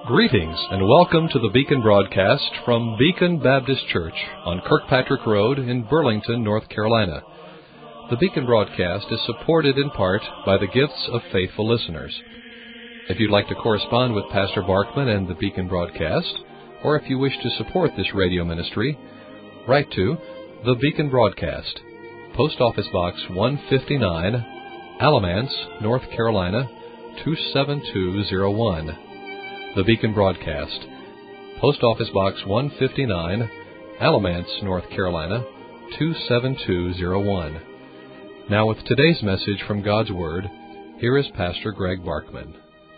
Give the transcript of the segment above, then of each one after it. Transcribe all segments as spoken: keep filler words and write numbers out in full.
Greetings and welcome to the Beacon broadcast from Beacon Baptist Church on Kirkpatrick Road in Burlington, North Carolina. The Beacon broadcast is supported in part by the gifts of faithful listeners. If you'd like to correspond with Pastor Barkman and the Beacon broadcast, or if you wish to support this radio ministry, write to The Beacon Broadcast, Post Office Box one fifty-nine, Alamance, North Carolina, two seven two zero one. The Beacon Broadcast, Post Office Box one fifty-nine, Alamance, North Carolina, two seven two zero one. Now with today's message from God's Word, here is Pastor Greg Barkman.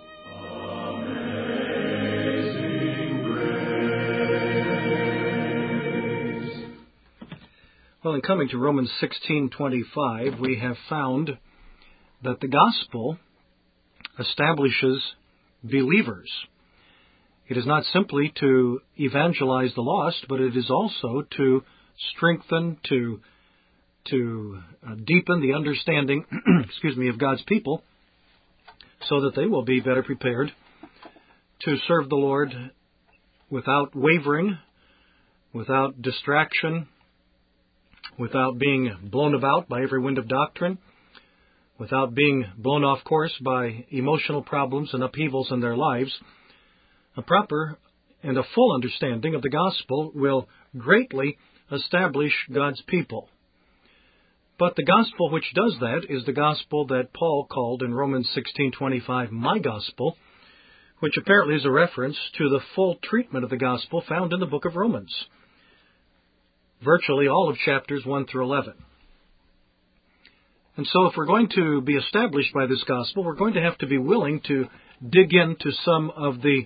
Well, in coming to Romans sixteen twenty-five, we have found that the gospel establishes believers. It is not simply to evangelize the lost, but it is also to strengthen, to to uh, deepen the understanding, excuse me, of God's people, so that they will be better prepared to serve the Lord without wavering, without distraction, without being blown about by every wind of doctrine, without being blown off course by emotional problems and upheavals in their lives. A proper and a full understanding of the gospel will greatly establish God's people. But the gospel which does that is the gospel that Paul called in Romans sixteen twenty-five, my gospel, which apparently is a reference to the full treatment of the gospel found in the book of Romans, virtually all of chapters one through eleven. And so if we're going to be established by this gospel, we're going to have to be willing to dig into some of the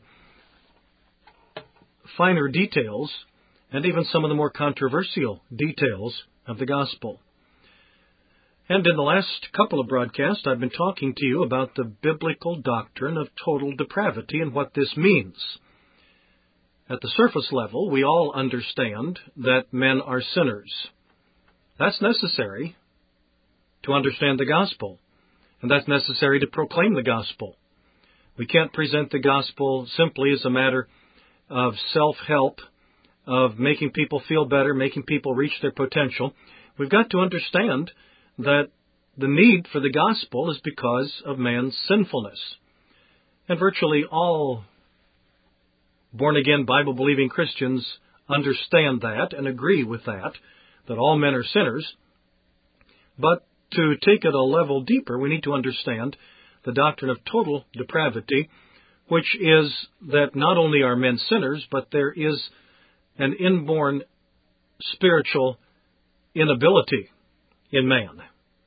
finer details and even some of the more controversial details of the gospel. And in the last couple of broadcasts, I've been talking to you about the biblical doctrine of total depravity and what this means. At the surface level, we all understand that men are sinners. That's necessary to understand the gospel, and that's necessary to proclaim the gospel. We can't present the gospel simply as a matter of self-help, of making people feel better, making people reach their potential. We've got to understand that the need for the gospel is because of man's sinfulness. And virtually all born-again, Bible-believing Christians understand that and agree with that, that all men are sinners. But to take it a level deeper, we need to understand the doctrine of total depravity, which is that not only are men sinners, but there is an inborn spiritual inability in man.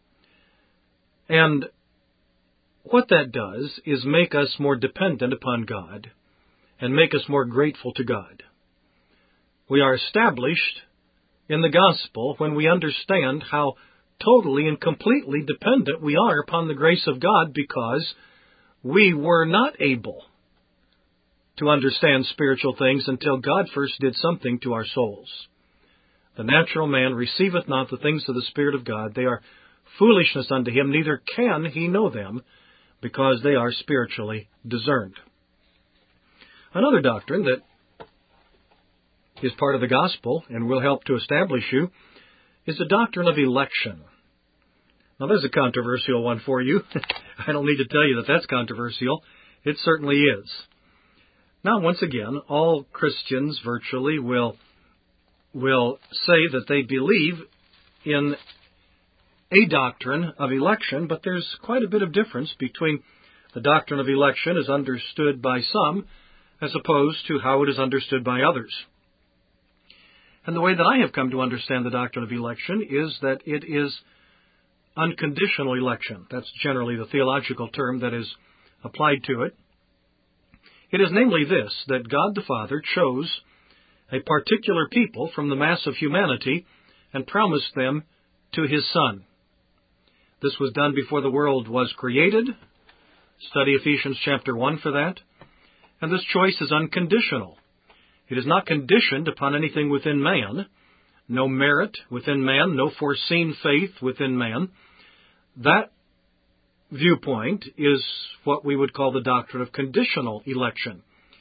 And what that does is make us more dependent upon God and make us more grateful to God. We are established in the gospel when we understand how totally and completely dependent we are upon the grace of God, because we were not able to understand spiritual things until God first did something to our souls. The natural man receiveth not the things of the Spirit of God. They are foolishness unto him, neither can he know them, because they are spiritually discerned. Another doctrine that is part of the gospel and will help to establish you is the doctrine of election. Now, there's a controversial one for you. I don't need to tell you that that's controversial. It certainly is. Now, once again, all Christians virtually will, will say that they believe in a doctrine of election, but there's quite a bit of difference between the doctrine of election as understood by some as opposed to how it is understood by others. And the way that I have come to understand the doctrine of election is that it is unconditional election. That's generally the theological term that is applied to it. It is namely this, that God the Father chose a particular people from the mass of humanity and promised them to His Son. This was done before the world was created. Study Ephesians chapter one for that. And this choice is unconditional. It is not conditioned upon anything within man, no merit within man, no foreseen faith within man. That viewpoint is what we would call the doctrine of conditional election.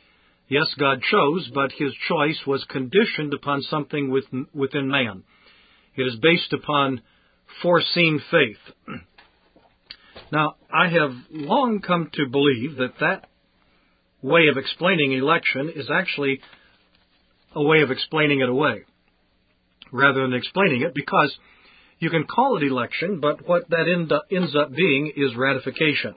Yes, God chose, but his choice was conditioned upon something within man. It is based upon foreseen faith. Now, I have long come to believe that that way of explaining election is actually a way of explaining it away, rather than explaining it, because you can call it election, but what that end up, ends up being is ratification.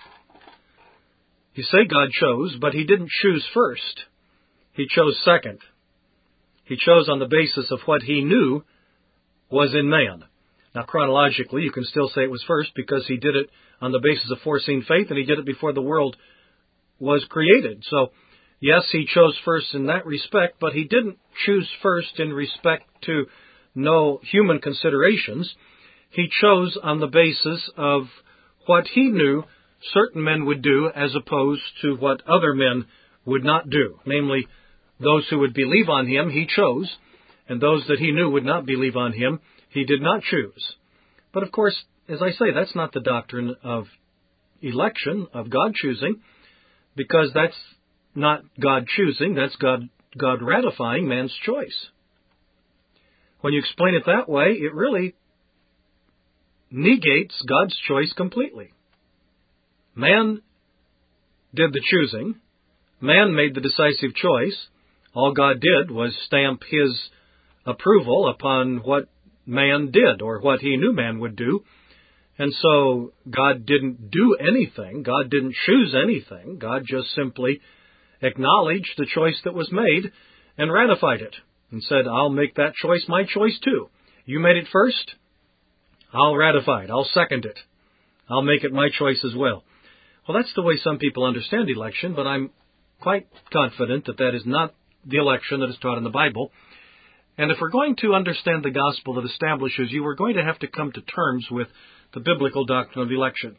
You say God chose, but he didn't choose first. He chose second. He chose on the basis of what he knew was in man. Now, chronologically, you can still say it was first because he did it on the basis of foreseen faith, and he did it before the world was created. So, yes, he chose first in that respect, but he didn't choose first in respect to no human considerations. He chose on the basis of what he knew certain men would do as opposed to what other men would not do. Namely, those who would believe on him, he chose, and those that he knew would not believe on him, he did not choose. But of course, as I say, that's not the doctrine of election, of God choosing, because that's not God choosing, that's God, God ratifying man's choice. When you explain it that way, it really negates God's choice completely. Man did the choosing. Man made the decisive choice. All God did was stamp his approval upon what man did, or what he knew man would do. And so God didn't do anything. God didn't choose anything. God just simply acknowledged the choice that was made and ratified it and said, I'll make that choice my choice too. You made it first. I'll ratify it. I'll second it. I'll make it my choice as well. Well, that's the way some people understand election, but I'm quite confident that that is not the election that is taught in the Bible. And if we're going to understand the gospel that establishes you, we're going to have to come to terms with the biblical doctrine of election.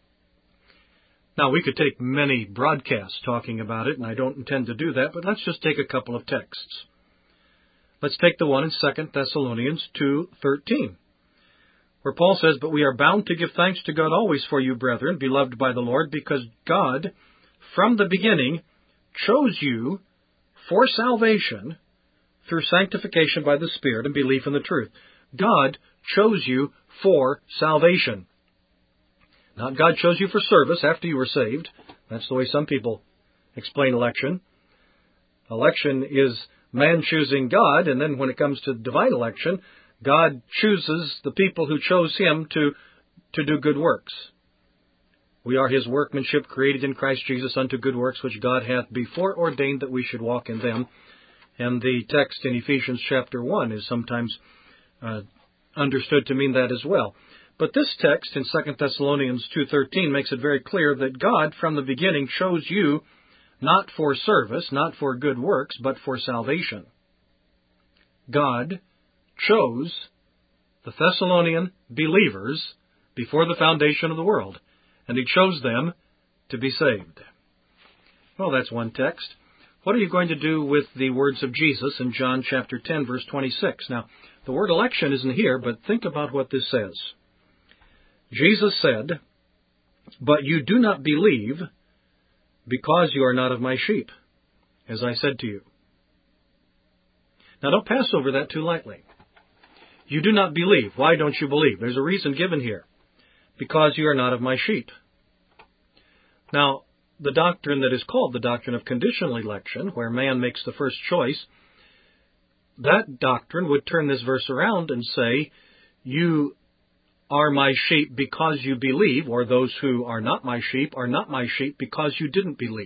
Now, we could take many broadcasts talking about it, and I don't intend to do that, but let's just take a couple of texts. Let's take the one in Second Thessalonians two thirteen, where Paul says, But we are bound to give thanks to God always for you, brethren, beloved by the Lord, because God, from the beginning, chose you for salvation through sanctification by the Spirit and belief in the truth. God chose you for salvation. Not God chose you for service after you were saved. That's the way some people explain election. Election is man choosing God, and then when it comes to divine election, God chooses the people who chose him to, to do good works. We are his workmanship, created in Christ Jesus unto good works, which God hath before ordained that we should walk in them. And the text in Ephesians chapter one is sometimes uh, understood to mean that as well. But this text in Second Thessalonians two thirteen makes it very clear that God from the beginning chose you not for service, not for good works, but for salvation. God chose the Thessalonian believers before the foundation of the world, and he chose them to be saved. Well, that's one text. What are you going to do with the words of Jesus in John chapter ten, verse twenty-six? Now, the word election isn't here, but think about what this says. Jesus said, But you do not believe because you are not of my sheep, as I said to you. Now, don't pass over that too lightly. You do not believe. Why don't you believe? There's a reason given here. Because you are not of my sheep. Now, the doctrine that is called the doctrine of conditional election, where man makes the first choice, that doctrine would turn this verse around and say, you are my sheep because you believe, or those who are not my sheep are not my sheep because you didn't believe.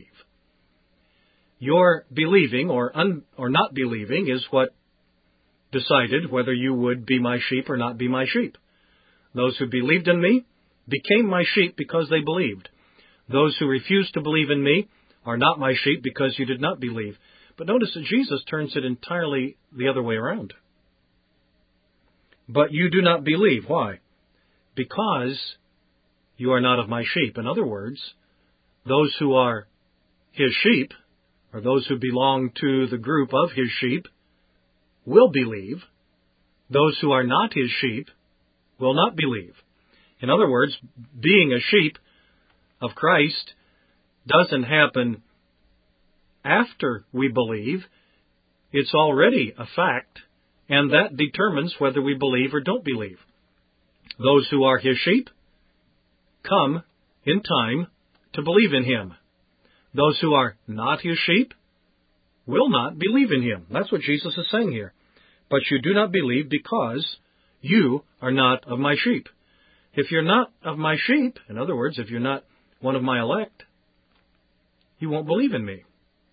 Your believing or un, or not believing is what decided whether you would be my sheep or not be my sheep. Those who believed in me became my sheep because they believed. Those who refused to believe in me are not my sheep because you did not believe. But notice that Jesus turns it entirely the other way around. But you do not believe. Why? Because you are not of my sheep. In other words, those who are his sheep, or those who belong to the group of his sheep, will believe. Those who are not his sheep will not believe. In other words, being a sheep of Christ doesn't happen after we believe. It's already a fact, and that determines whether we believe or don't believe. Those who are His sheep come in time to believe in Him. Those who are not His sheep will not believe in Him. That's what Jesus is saying here. But you do not believe because you are not of my sheep. If you're not of my sheep, in other words, if you're not one of my elect, you won't believe in me.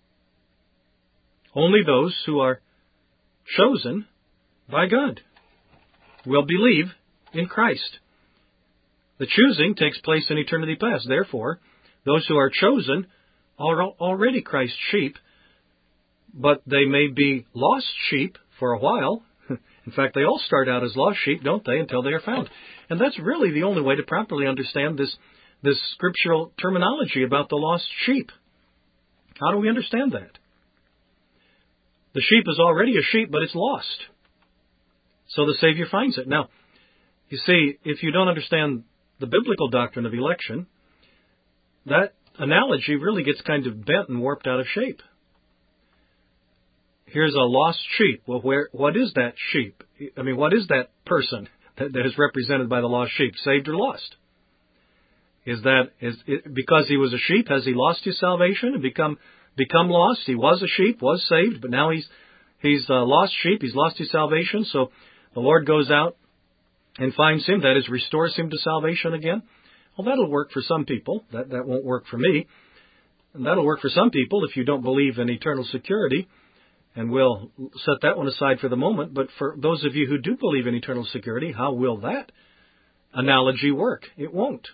Only those who are chosen by God will believe in Christ. The choosing takes place in eternity past. Therefore, those who are chosen are already Christ's sheep, but they may be lost sheep for a while. In fact, they all start out as lost sheep, don't they, until they are found. And that's really the only way to properly understand this, this scriptural terminology about the lost sheep. How do we understand that? The sheep is already a sheep, but it's lost. So the Savior finds it. Now, you see, if you don't understand the biblical doctrine of election, that analogy really gets kind of bent and warped out of shape. Here's a lost sheep. Well, where? What is that sheep? I mean, what is that person that, that is represented by the lost sheep? Saved or lost? Is that is it, because he was a sheep? Has he lost his salvation and become become lost? He was a sheep, was saved, but now he's he's a lost sheep. He's lost his salvation. So the Lord goes out and finds him. That is, restores him to salvation again. Well, that'll work for some people. That that won't work for me. And that'll work for some people if you don't believe in eternal security. And we'll set that one aside for the moment. But for those of you who do believe in eternal security, how will that analogy work? It won't.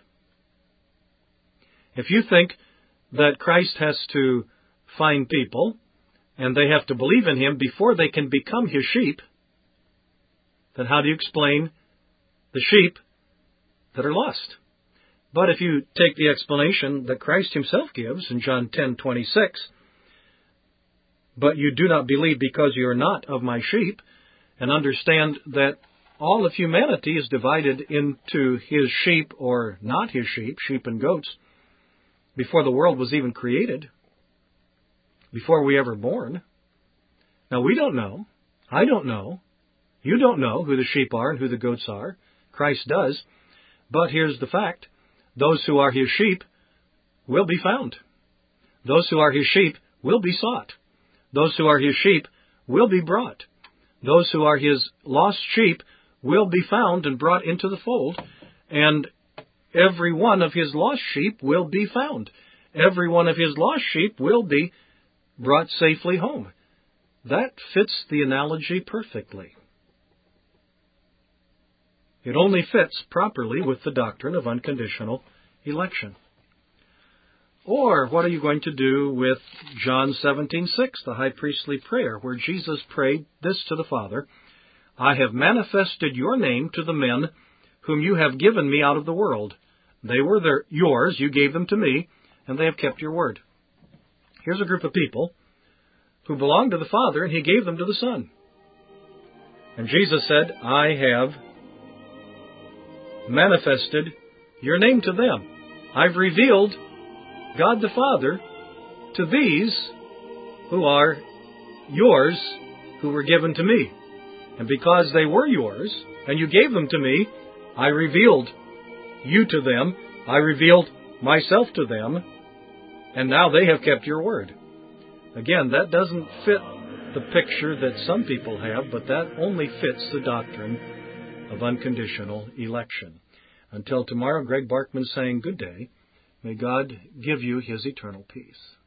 If you think that Christ has to find people and they have to believe in Him before they can become His sheep, then how do you explain the sheep that are lost? But if you take the explanation that Christ Himself gives in John ten twenty-six, but you do not believe because you are not of my sheep, and understand that all of humanity is divided into His sheep or not His sheep, sheep and goats, before the world was even created, before we ever born. Now, we don't know. I don't know. You don't know who the sheep are and who the goats are. Christ does. But here's the fact. Those who are His sheep will be found. Those who are His sheep will be sought. Those who are His sheep will be brought. Those who are His lost sheep will be found and brought into the fold. And every one of His lost sheep will be found. Every one of His lost sheep will be brought safely home. That fits the analogy perfectly. It only fits properly with the doctrine of unconditional election. Or what are you going to do with John seventeen six, the high priestly prayer, where Jesus prayed this to the Father: I have manifested your name to the men whom you have given me out of the world. They were their, yours, you gave them to me, and they have kept your word. Here's a group of people who belong to the Father, and He gave them to the Son. And Jesus said, I have manifested your name to them. I've revealed God the Father to these who are yours, who were given to me. And because they were yours, and you gave them to me, I revealed you to them. I revealed myself to them. And now they have kept your word. Again, that doesn't fit the picture that some people have, but that only fits the doctrine of unconditional election. Until tomorrow, Greg Barkman saying good day. May God give you His eternal peace.